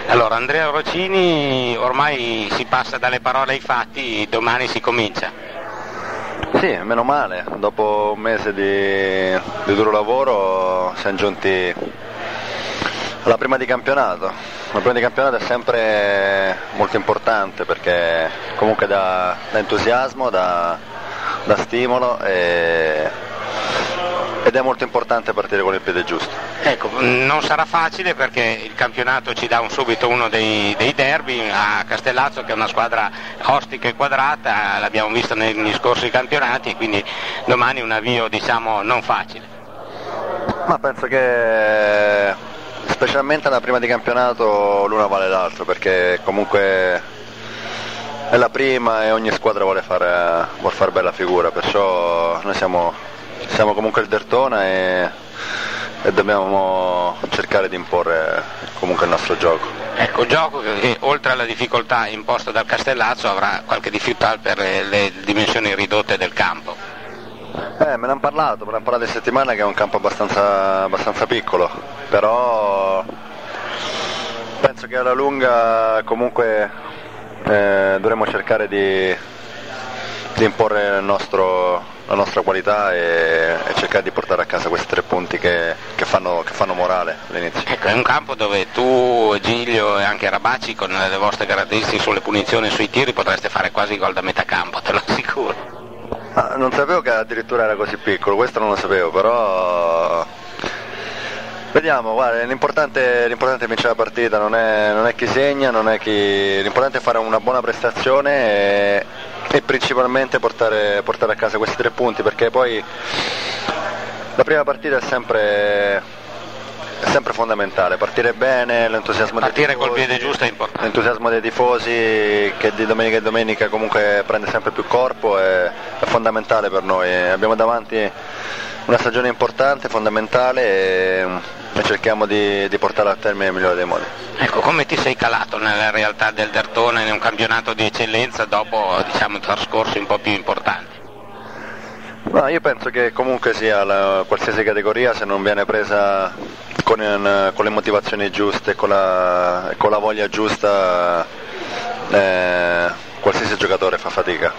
Allora, Andrea Rocini, ormai si passa dalle parole ai fatti, domani si comincia. Sì, meno male, dopo un mese di duro lavoro siamo giunti alla prima di campionato. La prima di campionato è sempre molto importante perché comunque dà entusiasmo, dà stimolo ed è molto importante partire con il piede giusto. Ecco, non sarà facile perché il campionato ci dà subito uno dei derby a Castellazzo, che è una squadra ostica e quadrata, l'abbiamo visto negli scorsi campionati, quindi domani un avvio non facile. Ma penso che specialmente alla prima di campionato l'una vale l'altro, perché comunque è la prima e ogni squadra vuole far bella figura, perciò noi siamo comunque il Derthona e dobbiamo cercare di imporre comunque il nostro gioco. Ecco, gioco che oltre alla difficoltà imposta dal Castellazzo avrà qualche difficoltà per le dimensioni ridotte del campo. Me ne hanno parlato in settimana che è un campo abbastanza piccolo, però penso che alla lunga comunque dovremo cercare di imporre la nostra qualità e cercare di portare a casa questi 3 punti che fanno morale all'inizio. Ecco, è un campo dove tu, Giglio e anche Rabacci, con le vostre caratteristiche sulle punizioni e sui tiri, potreste fare quasi gol da metà campo, te lo assicuro. Non sapevo che addirittura era così piccolo, questo non lo sapevo, però vediamo, guarda, l'importante è vincere la partita, non è chi segna, l'importante è fare una buona prestazione e principalmente portare a casa questi 3 punti, perché poi la prima partita è sempre fondamentale, partire bene, l'entusiasmo partire col piede giusto è importante. L'entusiasmo dei tifosi che di domenica in domenica comunque prende sempre più corpo è fondamentale per noi. Abbiamo davanti una stagione importante, fondamentale e cerchiamo di portarla a termine nel migliore dei modi. Ecco, come ti sei calato nella realtà del Derthona in un campionato di eccellenza dopo trascorsi un po' più importanti? No, io penso che comunque sia qualsiasi categoria, se non viene presa con le motivazioni giuste, con la voglia giusta, qualsiasi giocatore fa fatica.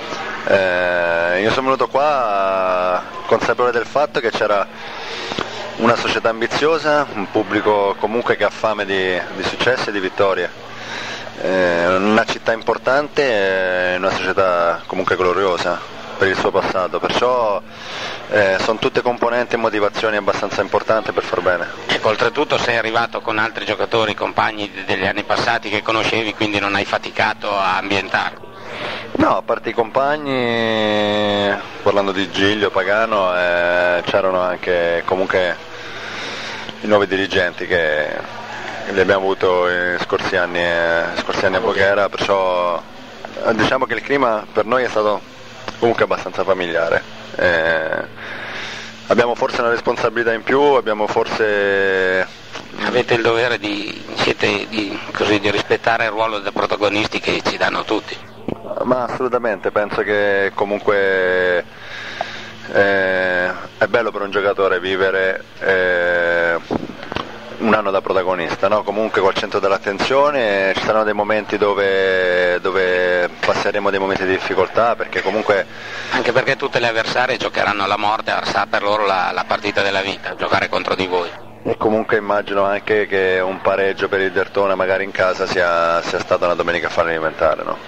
Io sono venuto qua consapevole del fatto che c'era una società ambiziosa, un pubblico comunque che ha fame di successi e di vittorie, una città importante e una società comunque gloriosa per il suo passato, perciò sono tutte componenti e motivazioni abbastanza importanti per far bene. Ecco, oltretutto sei arrivato con altri giocatori, compagni degli anni passati che conoscevi, quindi non hai faticato a ambientarli. No, a parte i compagni, parlando di Giglio, Pagano, c'erano anche comunque i nuovi dirigenti che li abbiamo avuto in scorsi anni a Voghera, perciò diciamo che il clima per noi è stato comunque abbastanza familiare. Abbiamo forse una responsabilità in più, avete il dovere di rispettare il ruolo dei protagonisti che ci danno tutti. Ma assolutamente, penso che comunque è bello per un giocatore vivere un anno da protagonista, no? Comunque col centro dell'attenzione, ci saranno dei momenti dove passeremo dei momenti di difficoltà, perché comunque anche perché tutte le avversarie giocheranno alla morte, sarà per loro la partita della vita, giocare contro di voi. E comunque immagino anche che un pareggio per il Derthona magari in casa sia stata una domenica fallimentare, no?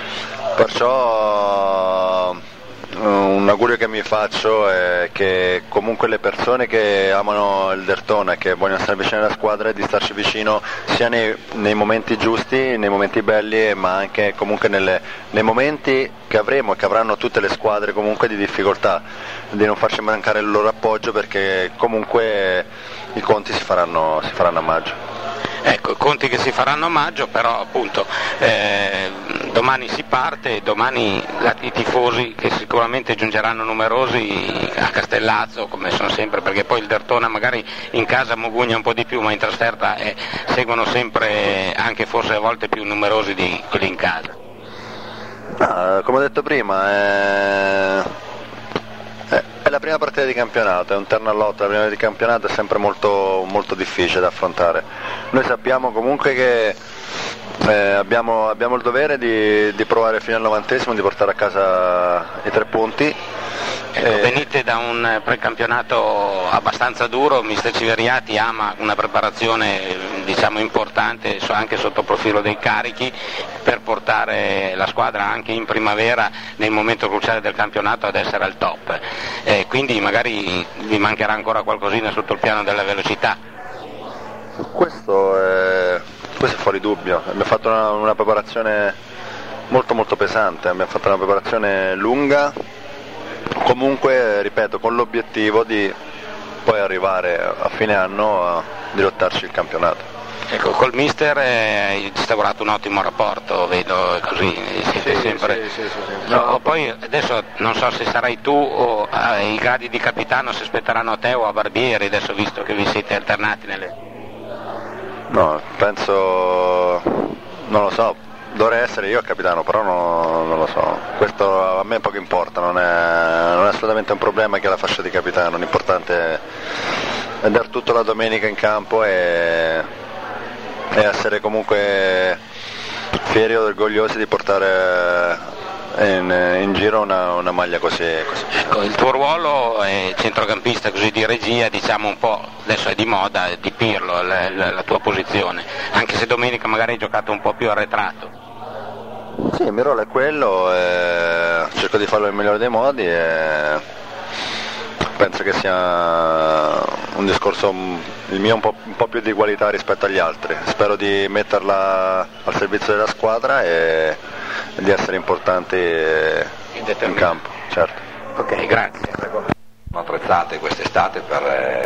Perciò un augurio che mi faccio è che comunque le persone che amano il Derthona, che vogliono stare vicino alla squadra, e di starci vicino sia nei momenti giusti, nei momenti belli, ma anche comunque nei momenti che avremo e che avranno tutte le squadre comunque di difficoltà, di non farci mancare il loro appoggio, perché comunque i conti si faranno a maggio. Ecco, conti che si faranno a maggio, però appunto domani si parte, domani i tifosi che sicuramente giungeranno numerosi a Castellazzo, come sono sempre, perché poi il Derthona magari in casa mugugna un po' di più, ma in trasferta seguono sempre, anche forse a volte più numerosi di quelli in casa. Come ho detto prima, è la prima partita di campionato, è un terno all'otto, la prima di campionato è sempre molto, molto difficile da affrontare. Noi sappiamo comunque che abbiamo il dovere di provare fino al 90esimo, di portare a casa i 3 punti. Venite da un precampionato abbastanza duro, mister Civeriati ama una preparazione diciamo importante anche sotto il profilo dei carichi per portare la squadra anche in primavera nel momento cruciale del campionato ad essere al top, quindi magari vi mancherà ancora qualcosina sotto il piano della velocità. Questo è fuori dubbio, abbiamo fatto una preparazione molto molto pesante, abbiamo fatto una preparazione lunga, comunque ripeto con l'obiettivo di poi arrivare a fine anno a dirottarci il campionato. Ecco, col mister ci sta lavorato un ottimo rapporto, vedo così, siete sempre. Sì. No, poi adesso non so se sarai tu o i gradi di capitano si aspetteranno a te o a Barbieri, adesso visto che vi siete alternati nelle. No, penso, non lo so, dovrei essere io il capitano, però non lo so, questo a me poco importa, non è assolutamente un problema che ha la fascia di capitano, l'importante è dar tutto la domenica in campo e essere comunque fieri ed orgogliosi di portare in giro una maglia così. Ecco, il tuo ruolo è centrocampista, così di regia, diciamo un po', adesso è di moda, di Pirlo la tua posizione, anche se domenica magari hai giocato un po' più arretrato. Sì, il mio ruolo è quello, cerco di farlo nel migliore dei modi e penso che sia un discorso, il mio un po' più di qualità rispetto agli altri, spero di metterla al servizio della squadra e di essere importanti in campo, certo. Ok, grazie. Attrezzate quest'estate per